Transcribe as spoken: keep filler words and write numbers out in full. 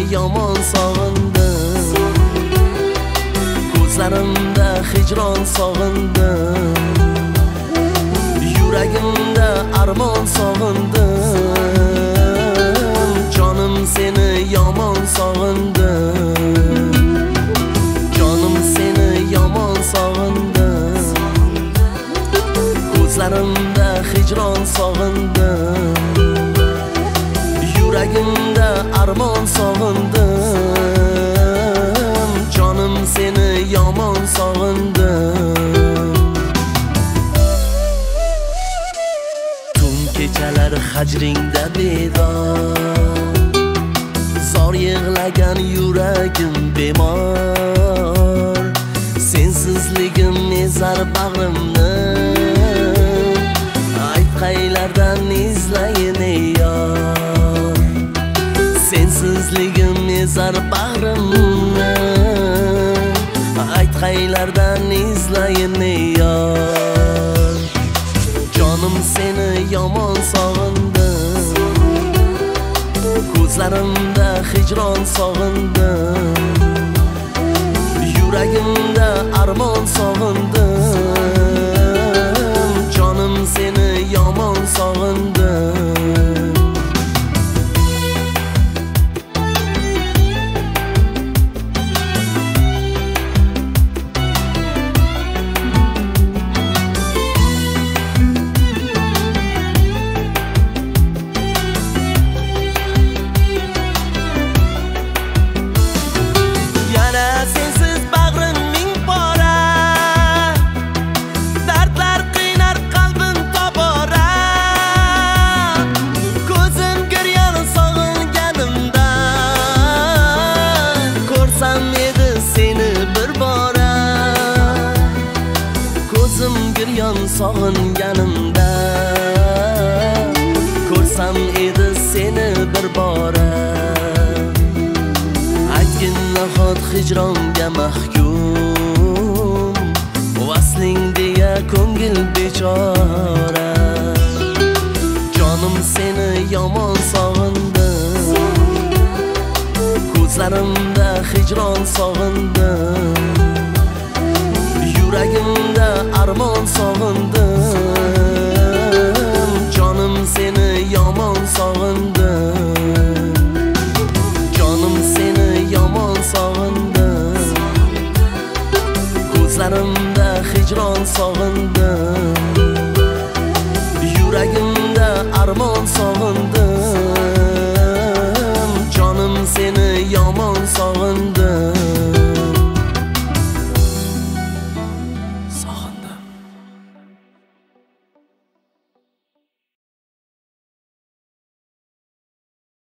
yomon sog'indim, ko'zlarimda hijron sog'indim, yuragimda armon sog'indim, jonim seni yomon sog'indim, jonim seni yomon sog'indim, ko'zlarimda hijron sog'indim, yuragimda armon sog'indim, jonim seni yomon sog'indim. Tun kechalar hajringda bedor, zor yig'lagan yuragim bemor, sensizligim ezar bag'rimni, ayt qaylardan izlayin ey yor, sensizligim ezar bag'rimni, ayt qaylardan izlayin ey yor. Jonim seni yomon sog'indim, ko'zlarimda hijron sog'indim, yuragimda armon sog'indim, jonim seni yomon sog'indim. Giryon sog'inganimda, ko'rsam edi seni bir bora, aytgin nahot hijronga mahkum, vasling deya ko'ngil bechora. Jonim seni yomon sog'indim, ko'zlarimda hijron sog'indim, yuragimda armon sog'indim, jonim seni yomon sog'indim, jonim seni yomon sog'indim, ko'zlarimda hijron sog'indim,